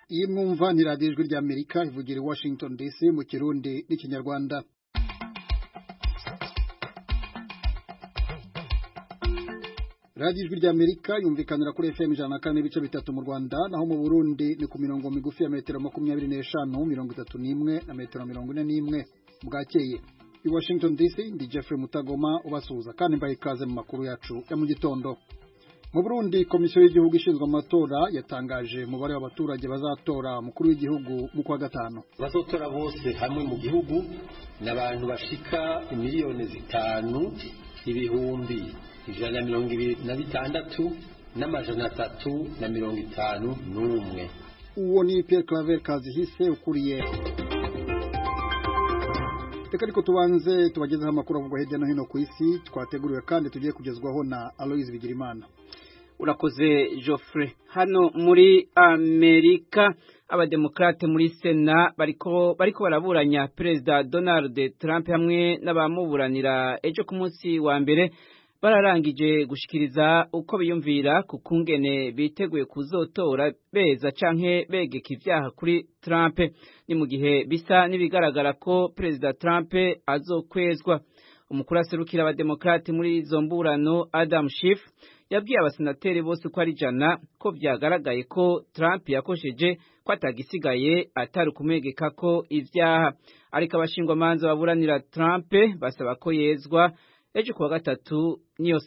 Iyi mwumva ni radiyo ijwi ry'Amerika ivugira i Washington DC mu Kirundi n'Ikinyarwanda. Radiyo ijwi ry'Amerika yumvikanira kuri FM 104.3 mu Rwanda, naho mu Burundi ni ku mirongo migufi ya metero 25, 31 na metero 41. Bwakeye i Washington DC ndi Jeffrey Mutagoma ubasuhuza kandi mbaye ikaze mu makuru yacu ya mu gitondo. Mu Burundi komisiyo y'igihugu ishinzwe amatora yatangaje umubare w'abaturage bazatora mukuru w'igihugu mu kwa gatanu. Bazotora bose hamwe mu gihugu n'abantu bashika miliyoni 5 ibihumbi 126 n'amajana 351. Uwo ni Pierre Claver Kazihise ukuriye. Reka ariko tubanze tubagezeho amakuru avugwa hirya no hino ku isi twateguriwe kandi tugiye kugezwaho na Aloise Bigirimana. Urakoze Geoffrey. Hano muri Amerika abademokrate muri Sena bariko baraburanya President Donald Trump hamwe n'abamuburanira ejo ku munsi wa mbere bararangije gushikiriza uko biyumvira ku kungene biteguye kuzotora beza canke begeka ivyaha kuri Trump. Ni mu gihe bisa nibigaragara ko President Trump azokwezwa. Umukuru aserukira abademokrate muri izo mburano Adam Schiff yabwiye abasenateri bose ko ari jana ko vyagaragaye ko Trump yakosheje ko atagisigaye atari kumegeka ko ivyaha. Ariko abashingwamanza baburanira Trump basaba ko yezwa ejo kuwa gatatu niyo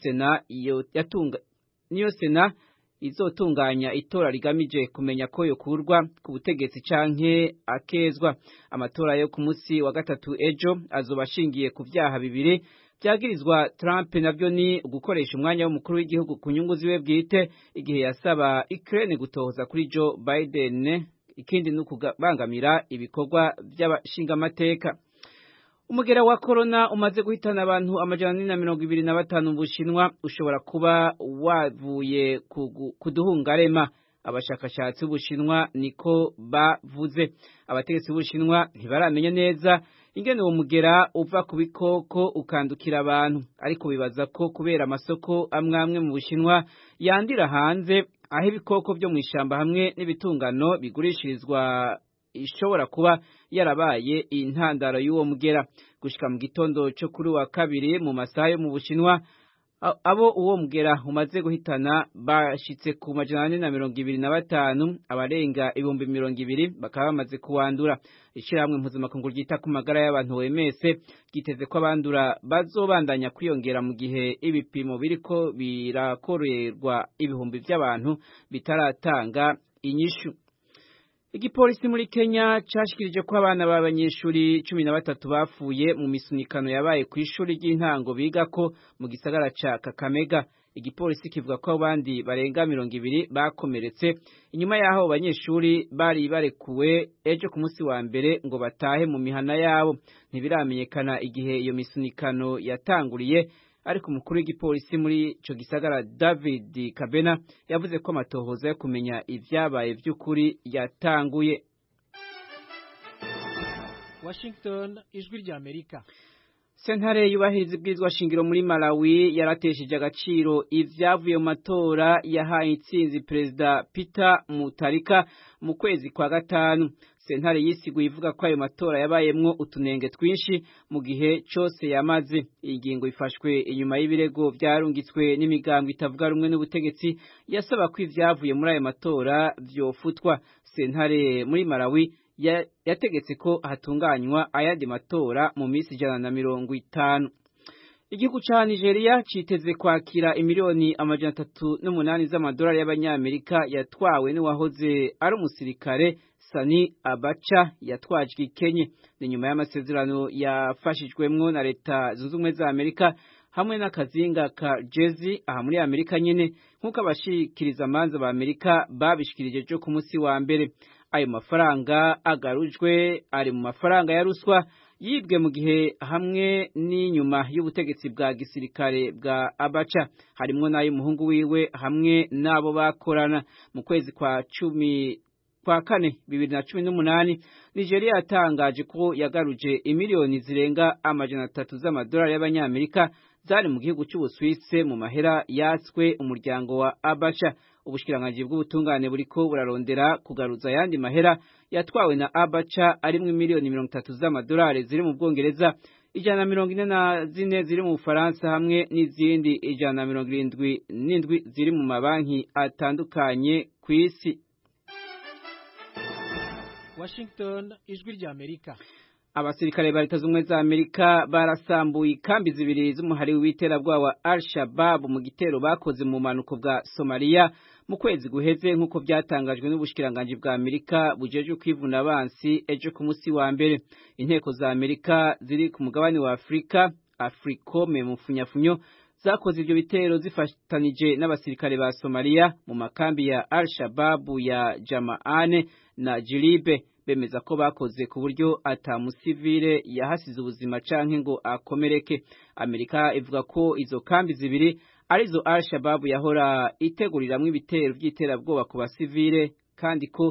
Sena izotunganya itora rigamije kumenya ko yokurwa ku butegetsi canke akezwa. Amatora yo ku munsi wa gatatu ejo azobashingiye ku vyaha bibiri byagirizwa Trump, navyo ni gukoresha umwanya w'umukuru w'igihugu ku nyungu ziwe bwite igihe yasaba Ukraine gutohoza kuri Joe Biden, ikindi no kubangamira ibikorwa by'abashingamateka. Umugera wa corona umaze guhitana abantu 425 mu Bushinwa ushobora kuba wavuye kuduhungarema. Abashakashatsi b'Ubushinwa niko bavuze. Abategetsi b'Ubushinwa ntibaramenya neza ingene uwo mugera uva ku bikoko ukandukira abantu, ariko bibaza ko kubera amasoko amwe mu Bushinwa yandira hanze aho ibikoko byo mu ishamba hamwe n'ibitungano bigurishirizwa ishobora kuba yarabaye intandaro y'uwo mugera. Gushika mu gitondo cyo kuri wa kabiri mu masaha yo mu Bushinwa abo uwo mugera umaze guhitana bashitse ku 425, abarenga 200,000 bakaba bamaze kuwandura. Ishiramwe mpuzamakungu ryita ku magara y'abantu OMS giteze ko abandura bazobandanya kwiyongera mu gihe ibipimo biriko birakorerwa ibihumbi by'abantu bitaratanga inyishu. Igipolisi muri Kenya cashikirije ko abana b'abanyeshuri 13 bapfuye mu misunikano yabaye ku ishuri ry'intango bigako mu gisagara ca Kakamega. Igipolisi kivuga ko abandi barenga 200 bakomeretse inyuma yaho abanyeshuri bari barekuwe ejo ku munsi wa mbere ngo batahe mu mihana yabo. Ntibiramenyekana igihe iyo misunikano yatanguriye, ariko umukuru w'igipolisi muri ico gisagara David Kabena yavuze ko amatohoza yo kumenya ivyabaye vy'ukuri yatanguye. Washington, ijwi ry'Amerika. Sentare yubahiriza ibwirizwa shingiro muri Malawi yaratesheje agaciro ivyavuye mu matora yahaye intsinzi Perezida Peter Mutharika mu kwezi kwa gatanu. Sentare yisiguye ivuga ko ayo matora yabayemwo utunenge twinshi mu gihe cyose yamaze. Ingingo ifashwe inyuma y'ibirego vyarungitswe n'imigambwe itavuga rumwe n'ubutegetsi yasaba ko ivyavuye muri ayo matora vyofutwa. Sentare muri Malawi yategetse ko hatunganywa ayandi matora mu minsi 150. Igihugu ca Nigeria citeze kwakira imiliyoni 308 z'amadolari y'abanyamerika yatwawe n'uwahoze ari umusirikare Sani Abacha yatwajwe Kenya. Ni nyuma y'amasezerano yafashijwemwo na leta zunze ubumwe za Amerika hamwe n'akazinga ka Jersey aha muri Amerika nyene, nk'uko abashikiriza amanza ba Amerika babishikirije cyo ku munsi wa mbere. Ayo mafaranga agarujwe ari mu mafaranga ya ruswa yibwe mu gihe hamwe n'inyuma y'ubutegetsi bwa gisirikare bwa Abacha, harimwo nayo umuhungu wiwe hamwe nabo bakorana. Mu kwezi kwa 2018 Nigeria yatangaje ko yagaruje imiliyoni zirenga 300 z'amadolari y'abanyamerika zari mu gihugu cy'Ubuswise mu mahera yatswe umuryango wa Abacha. Ubushikiranganji bw'ubutungane buriko burarondera kugaruza yandi mahera yatwawe na Abacha arimwe miliyoni 30 z'amadolari ziri mu Bwongereza, 144 ziri mu Bufaransa hamwe n'izindi 177 ziri mu mabanki atandukanye ku isi. Washington, ijwi rya Amerika. Abasirikare ba Leta z'Ubumwe za Amerika barasambuye ikambi zibiri z'umuhari w'iterabwoba wa Al-Shabaab mu gitero bakoze mu manuko bwa Somalia mu kwezi guheze nk'uko byatangajwe n'ubushikiranganji bwa Amerika bujeje kwivuna abansi ejo ku munsi wa mbere. Inteko za Amerika ziri ku mugabane wa Afrika, Africome mu funyafunyo, zakoze ibyo bitero zifatanije n'abasirikare ba Somalia mu makambi ya Al-Shabaab ya Jamaane na Jilibe. Bemeza ko bakoze ku buryo atamusivile yahasize ubuzima canke ngo akomereke. Amerika ivuga ko izo kambi zibiri arizo Al-Shabaab yahora iteguriramwe ibitero by'iterabwoba ku basivile kandi ko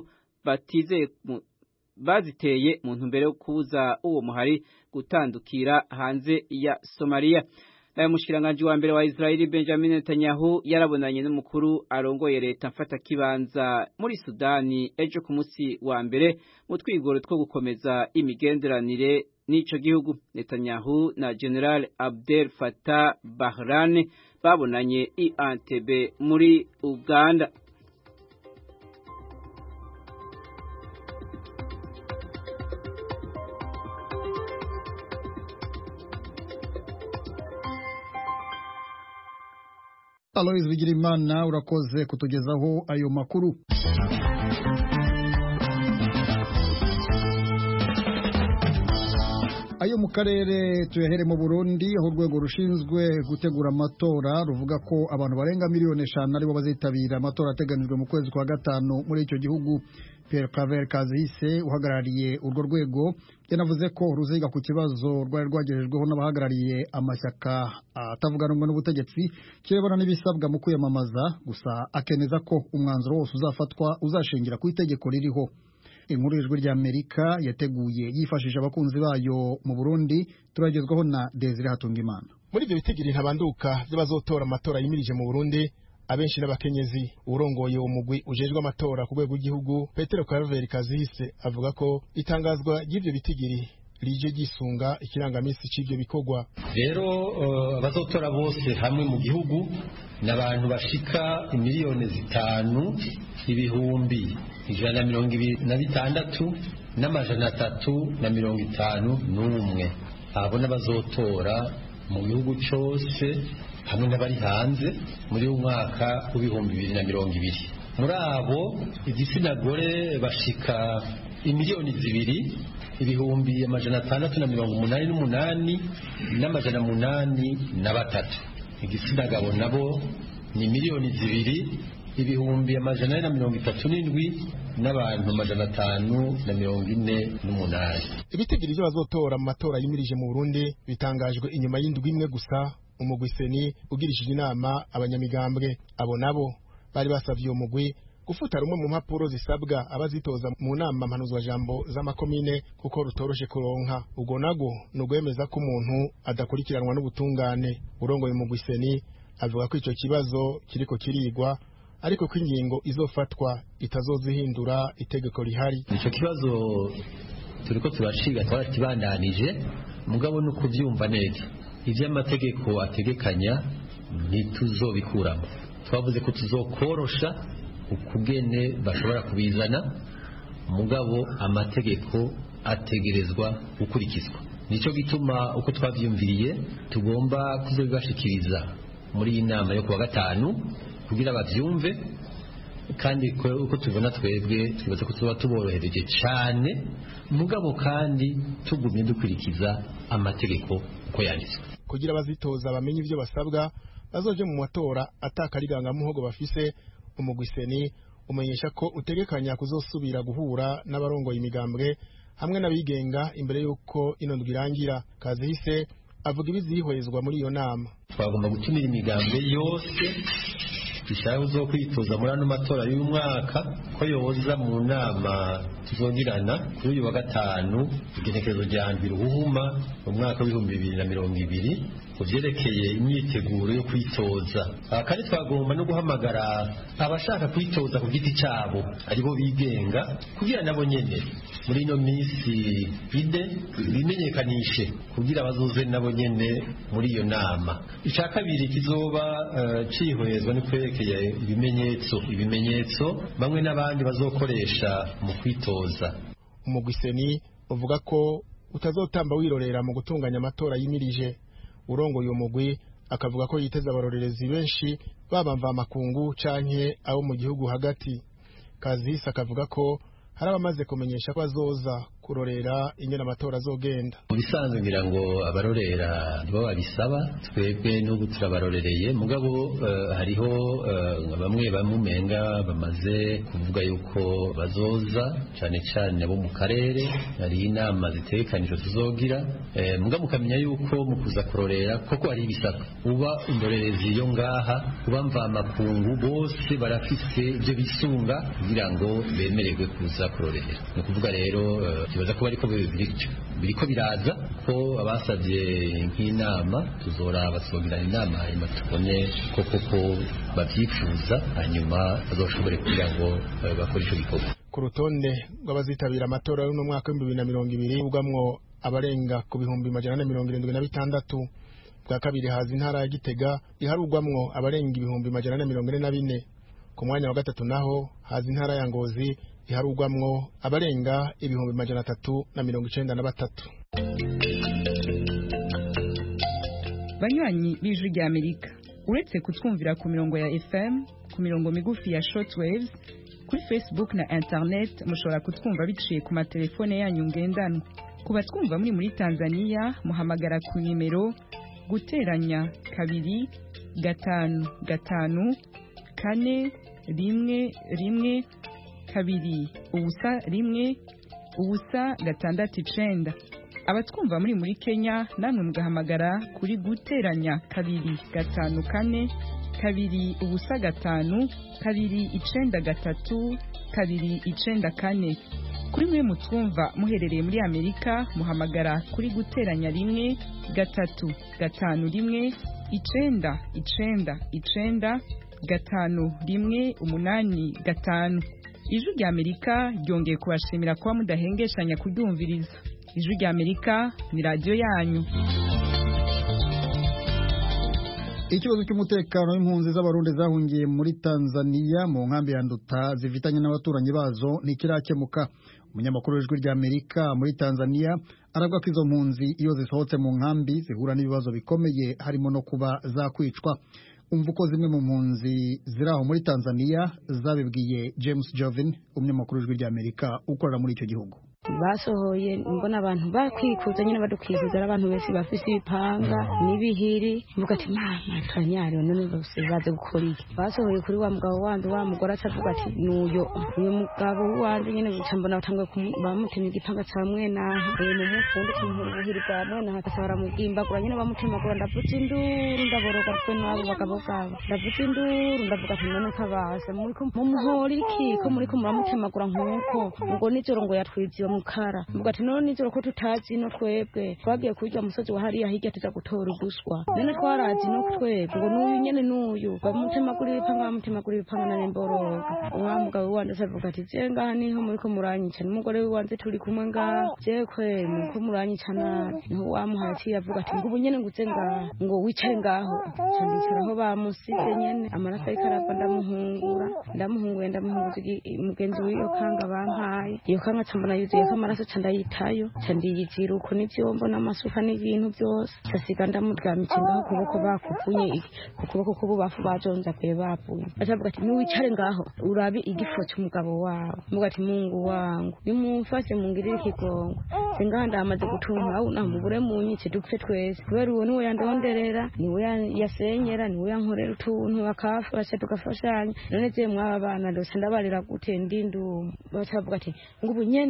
baziteye mu ntumbero yo kubuza uwo muhari gutandukira hanze ya Somalia. Nayo mushikiranganji wa mbere wa Israeli Benjamin Netanyahu yarabonanye n'umukuru arongoye leta mfata kibanza muri Sudani ejo ku munsi wa mbere mu twigoro two gukomeza imigenderanire n'ico gihugu. Netanyahu na General Abdel Fattah Bahran babonanye i Entebbe muri Uganda. Alois Bigirimana urakoze kutugezaho ayo makuru. Ayo mu karere tuyahere mu Burundi aho urwego rushinzwe gutegura amatora ruvuga ko abantu barenga miliyoni 5 aribo bazitabira amatora ateganijwe mu kwezi kwa gatanu muri icyo gihugu. Pierre Claver Kazihise uhagarariye urwo rwego yanavuze ko ruziga ku kibazo rwari rwagejejweho n'abahagarariye amashyaka atavuga rumwe n'ubutegetsi kirebana n'ibisabwa mu kwiyamamaza, gusa akemeza ko umwanzuro wose uzafatwa uzashingira ku itegeko ririho. Inkuru y'ijwi rya Amerika yateguye yifashishije abakunzi bayo mu Burundi, turagezwaho na Desire Hatungimana. Muri ibyo bitigiri ntabanduka by'abazotora amatora yimirije mu Burundi, abenshi n'abakenyezi. Urongoye umugwi ujejwe amatora ku rwego rw'igihugu Petero Claver Kazihise avuga ko itangazwa ry'ibyo bitigiri rije gisunga ikirangamisi c'ivyo bikorwa. Rero abazotora bose hamwe mu gihugu n'abantu bashika miliyoni 5 ibihumbi 126 n'amajana 351. Abo n'abazotora mu gihugu cyose hamwe n'abari hanze muri umwaka w'ibihumbi 2020. Muri abo igitsina gore bashika miliyoni 2 ibihumbi 688 n'amajana 83. Igitsina gabo nabo ni miliyoni 2 ibihumbi 137 n'abantu 548. Ibitigiri by'abazotora mu matora yimirije mu Burundi bitangajwe inyuma y'indwi imwe gusa umugwi Seni ugirishije inama abanyamigambwe. Abo nabo bari basavye umugwi gufuta rumwe mu mpapuro zisabwa abazitoza mu nama mpanuzwa jambo z'amakomine kuko rutoroshe kuronka. Ubwo nago nugwemeza ko umuntu adakurikiranwa n'ubutungane. Urongoye umugwi Seni avuga ko ico kibazo kiriko kirigwa ariko ko ingingo izofatwa itazozihindura itegeko rihari. Ico kibazo turiko turashiga twarakibandanije mugabo no kuvyumva neza ivy'amategeko ategekanya ntituzobikuramo. Twavuze ko tuzokorosha ukugene bashobora kubizana mugabo amategeko ategerezwa gukurikizwa. Nico gituma uko twavyumviriye tugomba kuzobashikiriza muri inama yo kuwa gatanu kugira bavyumve, kandi uko tubona twebwe twibaza ko tuba tuborohereje cyane mugabo kandi tugumye dukurikiza amategeko uko yanditswe kugira bazitoza bamenye ivyo basabwa bazoje mu matora atakariganga muhogo bafise. Umugwi Seni umenyesha ko utegekanya kuzosubira guhura n'abarongoye imigambwe hamwe n'abigenga imbere yuko ino ndwi irangira. Kazihise avuga ibizihwezwa muri iyo nama. Twagomba gutumira imigambwe yose ishaka uzokwitoza muri ano matora y'uyu mwaka ko yoza mu nama tuzongirana kuri uyu wa gatanu igenekerezo rya mbere Ruhuma mu mwaka w'ibihumbi 2020 ku byerekeye imyiteguro yo kwitoza. Kandi twagomba no guhamagara abashaka kwitoza ku giti cyabo aribo bigenga kugira nabo nyene muri ino minsi ide bimenyekanishe kugira bazoze nabo nyene muri iyo nama. Icya kabiri kizoba cihwezwa ni kwerekeye ibimenyetso bamwe n'abandi bazokoresha mu kwitoza. Umugwiseni uvuga ko utazotamba wirorera mu gutunganya amatora yimirije. Urongoye uwo mugwi akavuga ko yiteza abarorerezi benshi babamva makungu canke abo mu gihugu hagati. Kazisi akavuga ko hari abamaze kumenyesha ko azoza kurorera ingene amatora azogenda. Bisanzwe ngira ngo abarorera nibo babisaba, twebwe n'ubu turabarorereye mugabo hariho bamwe bamumenga bamaze kuvuga yuko bazoza cyane cyane bo mu karere. Hari inama zitekanijwe tuzogira mugabo mukamenya yuko mu kuza kurorera koko ari ibisaka uba indorerezi yo ngaha kuba mva makungu bose barafise ibyo bisunga kugira ngo bemererwe kuza kurorera. Ni kuvuga rero kibaza ko bariko biriko biraza ko abasavye nk'inama tuzora basogirana inama hanyuma tubone koko bavyifuza hanyuma bazoshobore kugira ngo bakore ico gikorwa. Ku rutonde rw'abazitabira amatora y'uno mwaka w'2020 ugamwo abarenga ku 176. Bwa kabiri haza intara ya Gitega iharugwamwo abarenga 144. Ku mwanya wa gatatu naho haza intara ya Ngozi iharugwamwo abarenga 393. Banywanyi b'Ijwi rya Amerika, uretse kutwumvira ku mirongo ya FM, ku mirongo migufi ya shortwaves, kuri Facebook na internet mushobora kutwumva biciye ku matelefone yanyu ngendanwa. Kuba twumva muri Tanzania muhamagara ku nimero guteranya 2 5 5 4 1 kabiri ubusa rimwe ubusa 669. Abatwumva muri Kenya namwe mugahamagara kuri guteranya 2 5 4 kabiri ubusa 5 kabiri 93 kabiri 94. Kuri mwe mutwumva muherereye muri Amerika muhamagara kuri guteranya 1 3 5 1 9 5 Ijwi rya Amerika ryongeye kubashimira kuba mudahengeshanya kuryumviriza. Ijwi rya Amerika ni radio yanyu. Ikibazo cy'umutekano w'impunzi z'abarundi zahungiye muri Tanzania mu nkambi ya Nduta zifitanye n'abaturanyi bazo ntikirakemuka. Umunyamakuru w'Ijwi rya Amerika muri Tanzania aravuga ko izo mpunzi iyo zisohotse mu nkambi zihura n'ibibazo bikomeye harimo no kuba zakwicwa. Umva uko zimwe mu mpunzi ziraho muri Tanzania zabibwiye James Jovin, umunyamakuru w'Ijwi rya Amerika ukorera muri icyo gihugu. Basohoye mbona abantu bakwikuza nyine badukwifuza abantu bese bafise ibipanga n'ibihiri mvuga ati mama twanyari none bose baze gukora iki. Basohoye kuri wa mugabo wandi wa mugore atavuga ati uyu mugabo wandi nyine gucambona batangwe bamutemye igipanga ca mwena mu mufundi kumuhiri bwa mwena hakasara mu gimbagura nyine bamutemagura ndavuze induru ndaboroga twe nabo bagabo bwabo ndavuze induru ndavuga ati none kabasa muri ko mu muhori iki ko muri ko muramutemagura nkuko ngo nijoro ngo yatwiziye mukara mvuga ati none nijoro ko tutazi no twebwe twagiye kurya musozi wa hariya hirya tuza gutora ubuswa none twarazi no twebwe ngo n'uyu nyene n'uyu bamutemagura ibipanga na nemboroga wa mugabo wandi avuga ati je ngaha niho muri ko muranyica n'umugore wanje turi kumwe ngaha je kwe ko muranyica nabi niho wamuhati yavuga ati ngo nyene nguze ngaha ngo wicare ngaho cyandikiraho bamusize nyene amaraso y'ikaraba ndamuhunguye mugenzi w'iyo kanga bampaye iyo kanga cambona yuzuye amaraso candayitayo candiyizira uko n'ivyombo n'amasuka n'ibintu byose casiga ndamuryamice ngaho kuboko bakuvunye ku kuboko k'ububafu bajonza kwe bavuye atavuga ati niwicare ngaho urabe igifo cy'umugabo wawe muga ati mungu wangu nimumfashe mungirire ikigongo singa ndamaze gutunga aho namubure munyice dupfe twese kubera uwo niwe yandonderera niwe yasenyera niwe yankorera utuntu akafasha tukafashanya none je mwaba bana ndose ndabarira gute ndindu batavuga ati ngubu nyene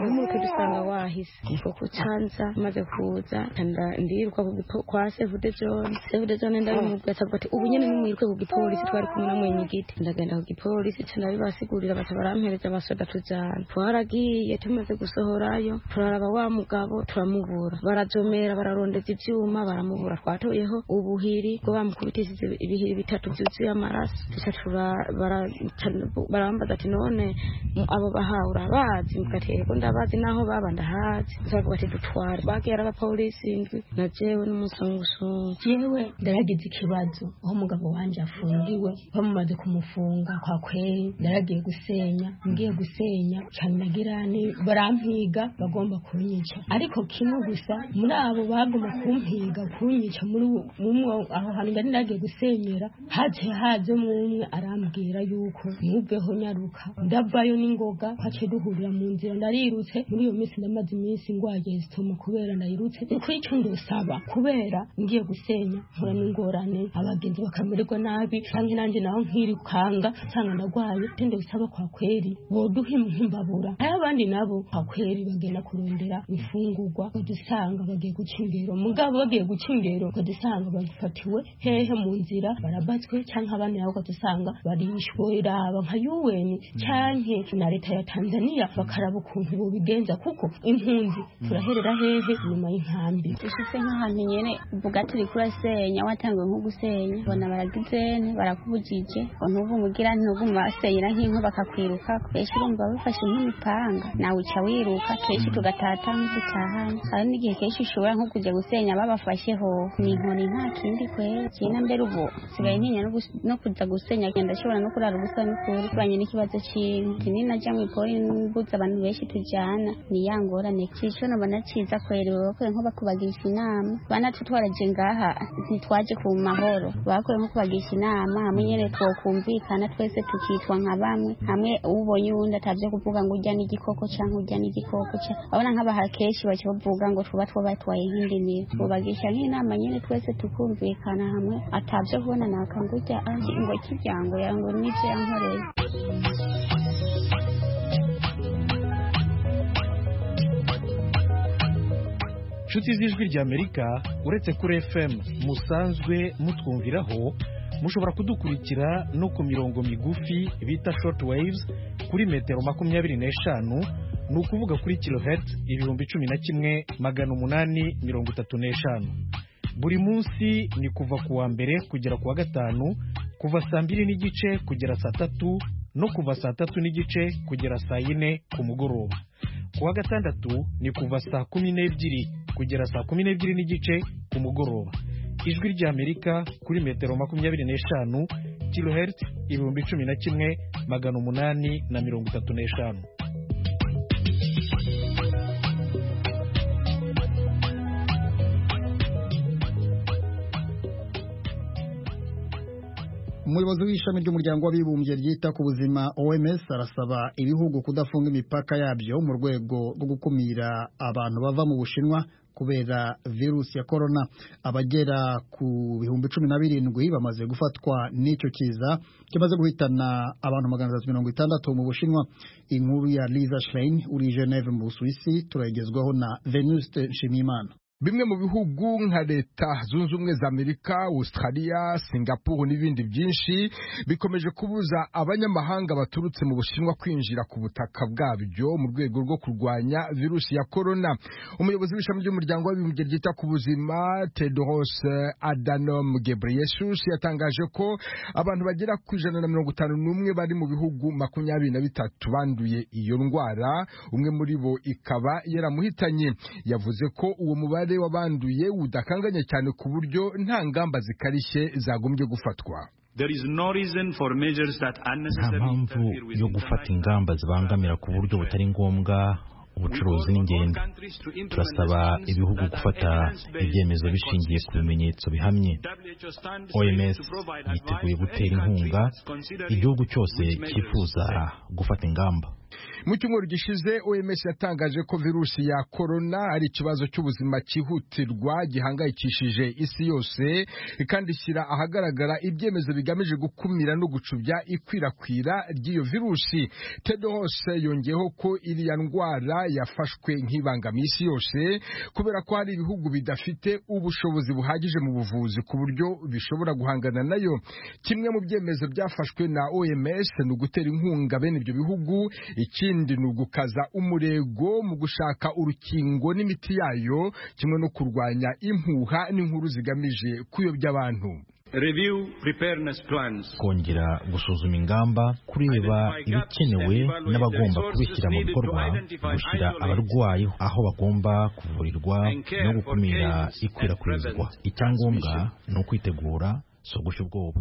umuke dusanga wahise niko kucanza maze kuza ndiruka kwa Sevude John ndabimubwira ati ubu nyene nimwiruke ku gipolisi twari kumwe na mwenyigiti ndagenda ku gipolisi ndabibasigurira bati barampereza abasoda tujana twaragiye tumaze gusohorayo turaraba wa mugabo turamubura barazomera bararondeza ivyuma baramubura twatoyeho ubuhiri bwo bamukubitishije ibihiri 3 vyuzuye amaraso barambaza ati none abo bahawura bazi mukateko ndabazi naho baba ndahazi bavuga ati dutware bagera abapolisi indwi na jewe n'umusungusungu jewe ndaragize ikibazo aho umugabo wanje afungiwe bamumaze kumufunga kwa kweri ndaragiye gusenya ngiye gusenya cyane barampiga bagomba kunyica ariko kimwe gusa muri abo bagomba kumpiga kunyica muri umwe aho hantu ngari ndagiye gusenyera haje umwe arambwira yuko nubweho nyaruka ndavayo n'ingoga kwace duhurira mu nzira ndarirutse muri iyo minsi ndamaze iminsi ngwaye zituma kubera ndayirutse uko icyo ndusaba kubera ngiye gusenya nkora n'ingorane abagenzi bakamererwa nabi kandi nanjye naho nkirikanga nsanga ndagwaye tende bisaba kwa kweri boduha imbabura abandi nabo kwa kweri bagenda kurondera ifungurwa badusanga bagiye guca ingero mugabo bagiye guca ingero badusanga bafatiwe hehe mu nzira barabatswe cyangwa abandi nabo badusanga barishwe raba nka UN cyanke na leta ya Tanzania bakaraba ukuntu bo bigenza kuko impunzi turaherera hehe nyuma y'inkambi ushitse nk'ahantu nyene uvuga turi kurasenya watangwe nko gusenya bona baragizene barakubujije ntuvu mugira ntuguma basenyera nk'inko bakakwiruka kenshi urumva bafashe nk'imipanga nawe uca wiruka kenshi tugatata nk'utahana hari n'igihe kenshi ushobora nko kujya gusenya babafasheho ni inkoni nta kindi kwera kina mbere ubu sigaye ntinya no kuza gusenya genda ashobora no kurara ubusa n'ukuri kubanye n'ikibazo cy'inki ni najya mu ipori n'imbuza abantu benshi tujyana ni yangorane cico no banaciza kwerewe ko nko bakubagisha inama bana tutwaraje ngaha ntitwaje ku mahoro bakore nko kubagisha inama hamwe nyene twokumvikana twese tukitwa nka bamwe hamwe ubonye undi atavye kuvuga ngo ujya n'igikoko canke ujya n'igikoko ca abona nk'abaha kenshi bace bavuga ngo tuba twabatwaye nk'indimiro bubagisha nk'inama nyene twese tukumvikana hamwe atavye kubona nakangujya ngo kijyango yango n'ivyo yankoreye Nshuti z'ijwi ry'Amerika uretse kuri FM musanzwe mutwumviraho mushobora kudukurikira no ku mirongo migufi bita short waves kuri metero 25 ni ukuvuga kuri kilohertz 11,835 buri munsi ni kuva kuwa mbere kugera kuwa gatanu kuva saa 2 n'igice kugera saa 3 no kuva saa 3 n'igice kugera saa 4 ku mugoroba kuwa gatandatu ni kuva saa 12 kugera saa 12 n'igice ku mugoroba ijwi ry'Amerika kuri metero 25 kilohertz 11,835. Umuyobozi w'ishami ry'umuryango w'abibumbye ryita ku buzima OMS arasaba ibihugu kudafunga imipaka yabyo mu rwego rwo gukumira abantu bava mu Bushinwa kubera virusi ya corona. Abagera ku 17,000 bamaze gufatwa n'icyo kiza kimaze guhitana abantu 360 mu Bushinwa. Inkuru ya Lisa Schlein uri Geneve mu Busuwisi turagezwaho na Venuste Nshimiyimana. Bimwe mu bihugu nka leta zunze ubumwe za Amerika, Australia, Singapore n'ibindi byinshi bikomeje kubuza abanyamahanga baturutse mu Bushinwa kwinjira ku butaka bwabyo mu rwego rwo kurwanya virusi ya corona. Umuyobozi w'ishami ry'umuryango w'abibumbye ryita ku buzima Tedros Adhanom Ghebreyesus yatangaje ko abantu bagera ku 151 bari mu bihugu 23 banduye iyo ndwara, umwe muri bo ikaba yaramuhitanye. Yavuze ko uwo mubare wabanduye udakanganye cyane ku buryo nta ngamba zikarishye zagombye gufatwa. Nta mpamvu yo gufata ingamba zibangamira ku buryo butari ngombwa ubucuruzi n'ingendo. Turasaba ibihugu gufata ibyemezo bishingiye ku bimenyetso bihamye. OMS yiteguye gutera inkunga igihugu cyose cyifuza gufata ingamba. Mu cyumweru gishize OMS yatangaje ko virusi ya corona ari ikibazo cy'ubuzima cyihutirwa gihangayikishije isi yose kandi ishyira ahagaragara ibyemezo bigamije gukumira no gucubya ikwirakwira ry'iyo virusi. Tedros yongeyeho ko iriya ndwara yafashwe nk'ibangamiye isi yose kubera ko hari ibihugu bidafite ubushobozi buhagije mu buvuzi ku buryo bishobora guhangana nayo. Kimwe mu byemezo byafashwe na OMS ni ugutera inkunga bene ibyo bihugu, ikindi ni ugukaza umurego mu gushaka urukingo n'imiti yayo, kimwe no kurwanya impuha n'inkuru zigamije kuyobya abantu. Kongera gusuzuma ingamba, kureba ibikenewe n'abagomba kubishyira mu bikorwa, gushyira abarwayi aho bagomba kuvurirwa no gukumira ikwirakwizwa. Icyangombwa ni ukwitegura, so gushya ubwoba.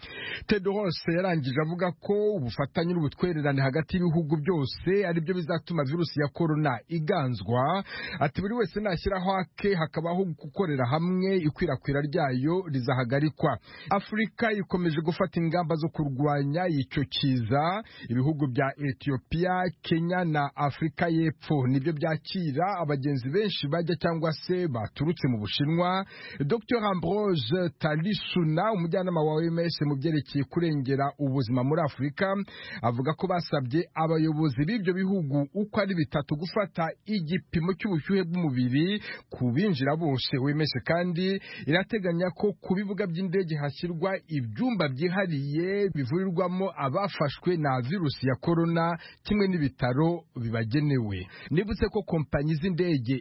Tedros yarangije avuga ko ubufatanye n'ubutwererane hagati y'ibihugu byose ari byo bizatuma virusi ya corona iganzwa. Ati buri wese nashyiraho ake, hakabaho gukorera hamwe, ikwirakwira ryayo rizahagarikwa. Afurika ikomeje gufata ingamba zo kurwanya icyo kiza. Ibihugu bya Ethiopia, Kenya na Afrika y'Epfo nibyo byakira abagenzi benshi bajya cyangwa se baturutse mu Bushinwa. Dr Ambrose Talisuna, umujyanama wa OMS mu byerekeye kurengera ubuzima muri Afurika, avuga ko basabye abayobozi b'ibyo bihugu uko ari bitatu gufata igipimo cy'ubushyuhe bw'umubiri ku binjira bose. OMS kandi irateganya ko ku bibuga by'indege hashyirwa ibyumba byihariye bivurirwamo abafashwe na virusi ya corona, kimwe n'ibitaro bibagenewe. Nibutse ko kompanyi z'indege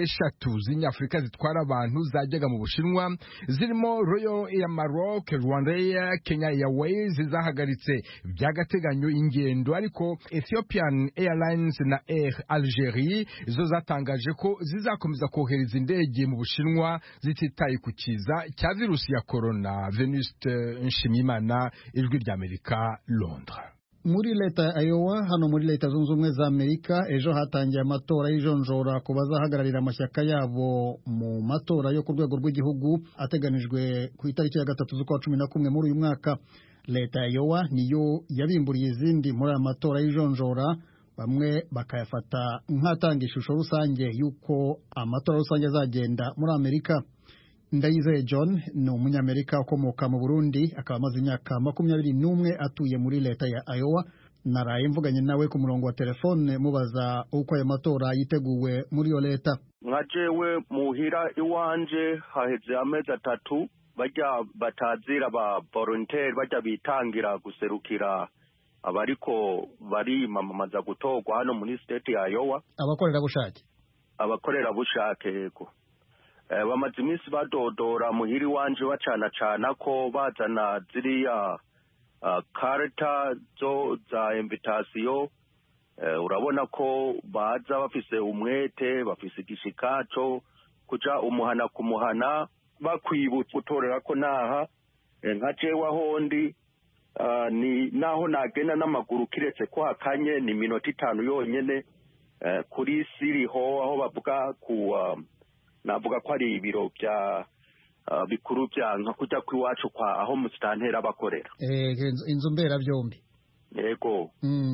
6 z'inyafurika zitwara abantu zajyaga mu Bushinwa zirimo Royal Air Maroc, Rwandair, Kenya Airways zahagaritse by'agateganyo ingendo, ariko Ethiopian Airlines na Air Algerie zo zatangaje ko zizakomeza kohereza indege mu Bushinwa zititaye ku kiza cya virusi ya corona. Venuste Nshimiyimana, Ijwi ry'Amerika, Londres. Muri leta ya Iowa hano muri leta zunze ubumwe za Amerika ejo hatangiye amatora y'ijonjora ku bazahagararira amashyaka yabo mu matora yo ku rwego rw'igihugu ateganijwe ku itariki ya 3 z'ukwa 11 muri uyu mwaka. Leta ya Iowa niyo yabimburiye izindi muri aya matora y'ijonjora, bamwe bakayafata nk'atanga ishusho rusange y'uko amatora rusange azagenda muri Amerika. Ndayizeye John ni umunyamerika ukomoka mu Burundi, akaba amaze imyaka 21 atuye muri leta ya Iowa. Naraye mvuganye nawe ku murongo wa telefone mubaza uko aya matora yiteguwe muri iyo leta. Nka jewe muhira iwanje haheze amezi 3 bajya batazira ba volunteer bajya bitangira guserukira abariko barimamaza gutorwa hano muri state ya Iowa. Abakorera bushake yego. Bamaze iminsi badodora muhiri wanje bacana ko bazana ziriya karita zo za invitation. Urabona ko baza bafise umwete, bafise igishikaco kuja umuhana kumuhana bakwibutsa gutorera ko naha nka jewe ahondi ni naho nagenda n'amaguru kiretse ko hakanye ni minota 5 yonyene kuri siriho aho bavuga ku navuga ko ari ibiro bya bikuru bya nka kujya kwiwacu kwa aho musitantera bakorera inzu mbera byombi yego.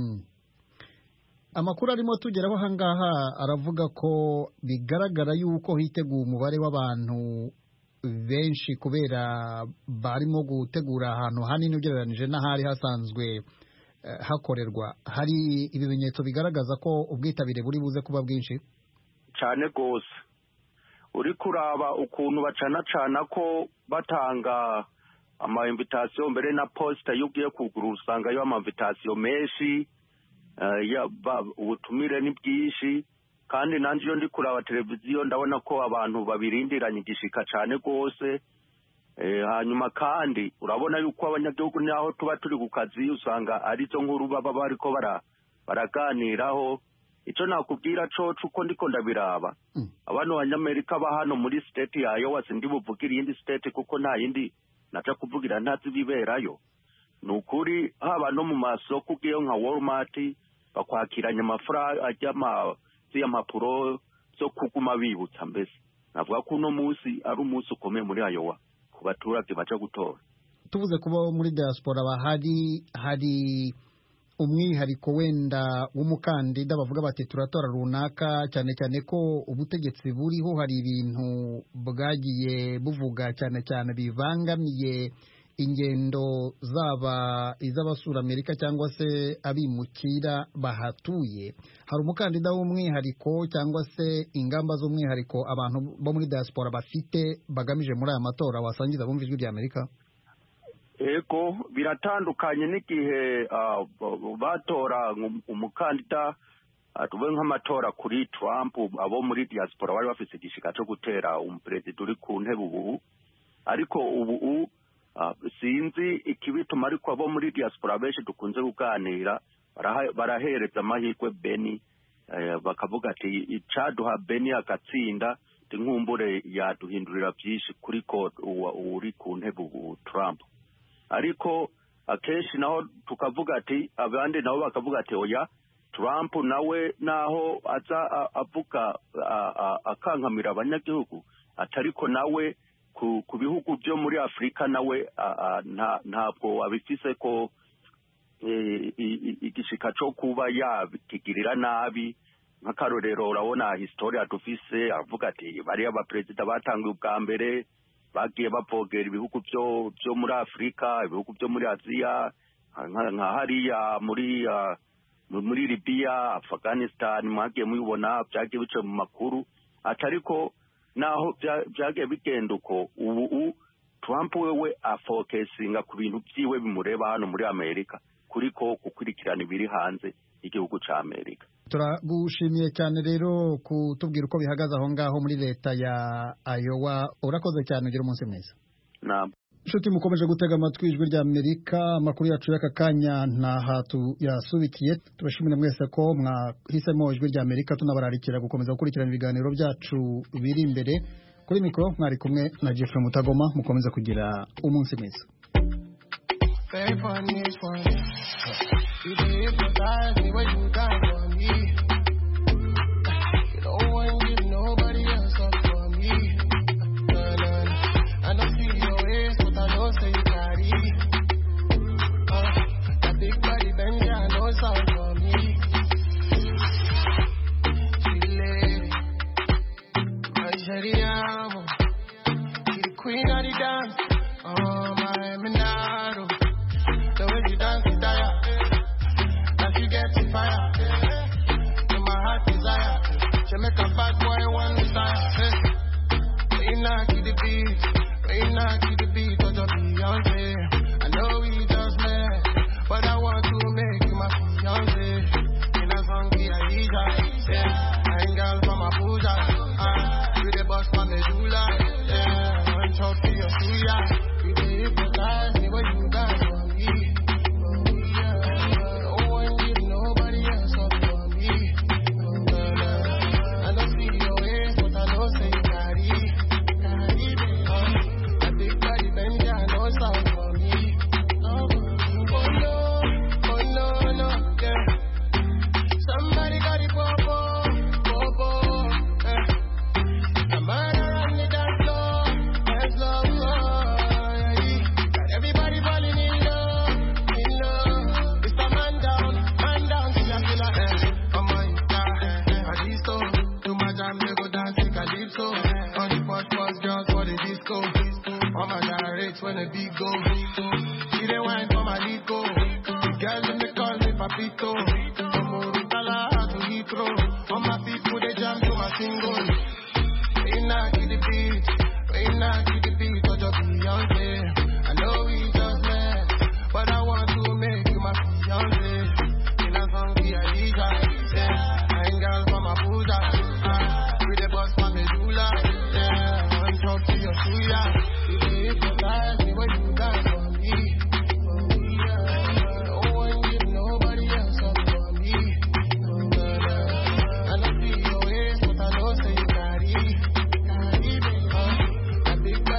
Amakuru arimo tugeraho hangaha aravuga ko bigaragara yuko hiteguye umubare w'abantu benshi kubera barimo gutegura ahantu hanini ugereranije n'ahari hasanzwe hakorerwa. Hari ibimenyetso bigaragaza ko ubwitabire buri buze kuba bwinshi cyane gose. Uri kuraba ukuntu bacana ko batanga ama invitation mbere na posta yugiye kugura usanga yo ama invitation menshi ubutumire ni bwinshi, kandi nanje yo ndi kuraba televiziyo ndabona ko abantu babirindiranye igishika cyane gose. Hanyuma kandi urabona yuko abanyagihugu naho tuba turi ku kazi usanga ari zo nkuru baba bariko baraganiraho. Ico nakubwira co uko ndiko ndabiraba abantu banyamerika ba hano muri state ya Iowa sindi buvugira iyindi state kuko nta yindi naca kuvugira ntazi biberayo. Nukuri haba no mu masoko ugiye nka Walmart bakwakiranya amafaranga ajyama y'amapuro zo kuguma bibutsa. Mbese navuga ko uno munsi ari umunsi ukomeye muri Iowa ku baturage baca gutora. Tuvuze kuba muri diaspora hari umwihariko wenda w'umukandida bavuga bati turatora runaka, cyane cyane ko ubutegetsi buriho hari ibintu bwagiye buvuga cyane cyane bivangamiye ingendo zaba iz'abasura Amerika cyangwa se abimukira bahatuye. Hari umukandida w'umwihariko cyangwa se ingamba z'umwihariko abantu bo muri diaspora bafite bagamije muri aya matora wasangiza bumva ijwi rya Amerika? Ego biratandukanye n'igihe batora umukandida tuvuge nk'amatora kuri Trump, abo muri diaspora bari bafite igishika cyo gutera umuperezida uri ku ntebe ubu, ariko ubu sinzi ikibituma, ariko abo muri diaspora benshi dukunze kuganira barahereza amahirwe Beni, bakavuga ati icaduha Beni agatsinda inkumbure yaduhindurira byinshi kuri ko uri ku ntebe ubu Trump. Ariko akenshi naho tukavuga ati abandi nabo bakavuga ati oya, Trump nawe naho aza avuga akankamira abanyagihugu, atariko nawe ku bihugu byo muri Afrika nawe ntabwo abifise ko igishika cyo kuba yabigirira nabi. Nk'akarorero urabona historia dufise, avuga ati bari abaperezida batangiye ubwa mbere bagiye bavogera ibihugu byo muri Afrika, ibihugu byo muri Aziya, nka hariya muri Libya, Afghanistan, mwagiye mubibona byagiye bice mu makuru. Atariko naho byagiye bigenda uko, ubu Trump wewe afocusinga ku bintu byiwe bimureba hano muri Amerika, kuriko gukurikirana ibiri hanze igihugu ca Amerika. Turagushimiye cyane rero kutubwira uko bihagaze aho ngaho muri leta ya Iowa. Urakoze cyane, ugira umunsi mwiza. Nshuti mukomeje gutega amatwi ijwi rya Amerika, amakuru yacu y'aka kanya ntaha tuyasubikiye. Tubashimire mwese ko mwahisemo ijwi rya Amerika, tunabararikira gukomeza gukurikirana ibiganiro byacu biri imbere. Kuri mikoro mwari kumwe na Jeffrey Mutagoma, mukomeza kugira umunsi mwiza. You hypnotize me when you got for me. You don't want to give nobody else up for me. I don't see your ways, but I know say you carry. That big body Benji, I know it's all for me. Chile, Nigeria, she the queen of the dance. Oh my Minado, the way you dance is dire. You get to fire, to my heart desire. She make a bad boy one style. We knock to the beat, but you're Beyonce. I know we just met, but I want to make you my fiancé. In a song, yeah, I ain't girl from Abuja. You the boss from Medula, yeah. One talk to your suya. You the hypnotize me when you dance for me. When the beat go, she dey wine for my Lico. The girls in the call me Papito. From Morutala to Heathrow, all my people they jam to my single. We knock the beat, but you're Beyonce. I know we just met, but I want to make you my fiancé. In a song, yeah. I ain't girl from Abuja. We the boss from Medula, yeah. One talk to your suya. Hypnotize me when you dance for me. Don't want to give nobody else up for me. I don't see your ways, but I know say you carry. That big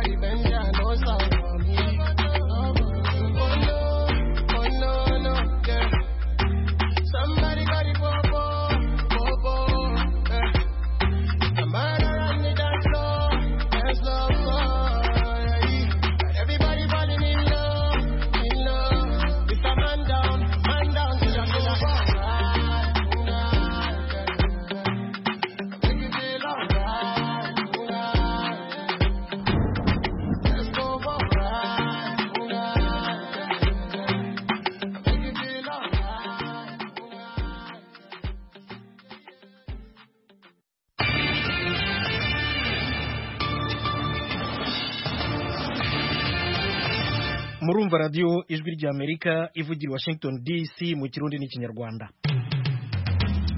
murumva radiyo ijwi ry'Amerika ivugira i Washington DC mu kirundi n'ikinyarwanda.